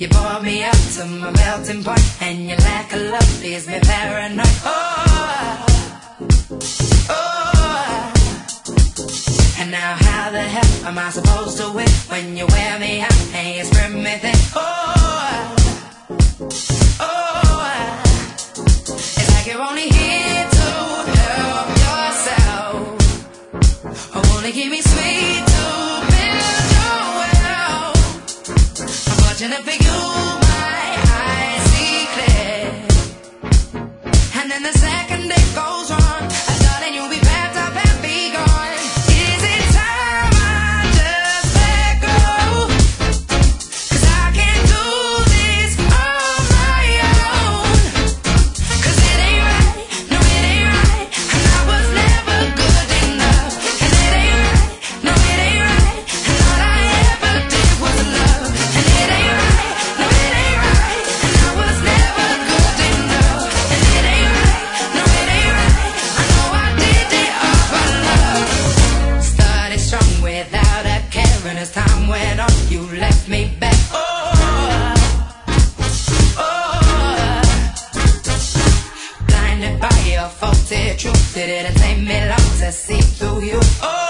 You brought me up to my melting point, and your lack of love leaves me paranoid. Oh, oh. And now how the hell am I supposed to win when you wear me out and you spread me thin? Oh, oh. It's like you're only here to help yourself. Oh, only keep me sweet to build your well. Unfortunate for you, my eyes see clear. And then the second it goes wrong, darling, you'll be packed up and be gone. Is it time I just let go? 'Cause I can't do this on my own. 'Cause it ain't right, no it ain't right, and I was never good enough. And it ain't right, no it ain't right, and all I ever did was love. And it ain't right, no it ain't right, and I was never good enough. And it ain't right, no it ain't right, I know I did it all for love. Started strong without a care, and as time went on, you left me back. Oh, oh. Blinded by your faulty truth, it didn't take me long to see through you. Oh.